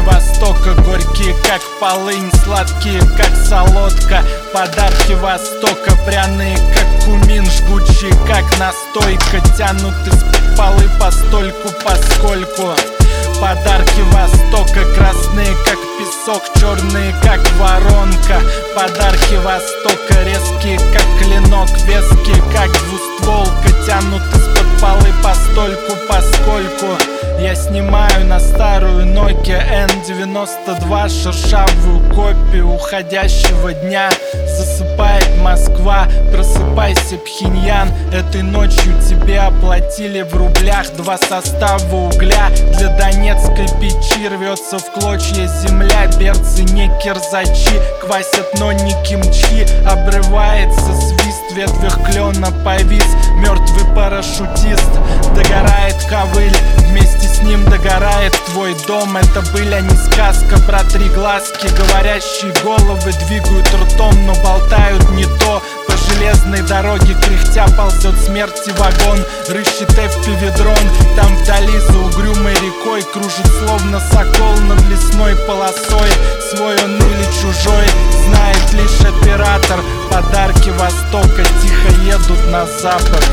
Востока горькие, как полынь, сладкие, как солодка. Подарки Востока пряные, как кумин, жгучие, как настойка. Тянут из полы постольку, поскольку. Подарки Востока красные, как песок, черные, как воронка. Подарки Востока резкие, как клинок, веские, как двустволка. Тянут из-под полы постольку, поскольку. Я снимаю на старую Nokia N92 шершавую копию уходящего дня. Засыпает Москва, просыпайся, Пхеньян. Этой ночью тебе оплатили в рублях 2 состава угля. Для донецкой печи рвется в клочья земля. Берцы не кирзачи, квасят, но не кимчи. Обрывается свист, в ветвях клена повис мертвый парашютист. Догорает ковыль, вместе с ним догорает твой дом. Это быль, а не сказка про 3 глазки. Говорящие головы двигают ртом, но болтают не то. По железной дороге кряхтя ползет смерти вагон. Рыщет эфпи-ведрон, там вдали за угрюмой рекой кружит словно сокол над лесной полосой. Свой он или чужой, знает лишь оператор. Подарки Востока тихо едут на запад.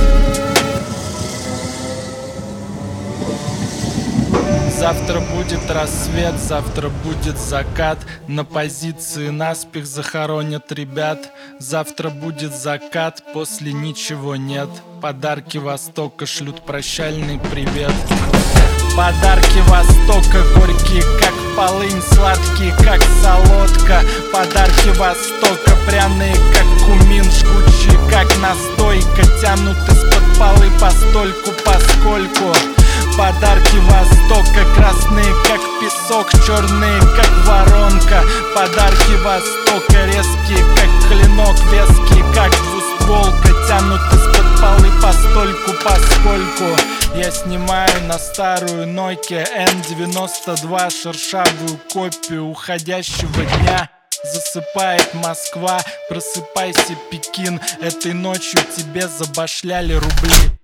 Завтра будет рассвет, завтра будет закат. На позиции наспех захоронят ребят. Завтра будет закат, после ничего нет. Подарки Востока шлют прощальный привет. Подарки Востока горькие, как полынь, сладкие, как солодка. Подарки Востока пряные, как кумин, жгучие, как настойка. Тянут из-под полы постольку, поскольку. Подарки Востока красные, как песок, черные, как воронка. Подарки Востока резкие, как клинок, веские, как двустволка. Тянут из-под полы постольку, поскольку. Я снимаю на старую Nokia N92 шершавую копию уходящего дня. Засыпает Москва, просыпайся, Пекин. Этой ночью тебе забашляли рубли.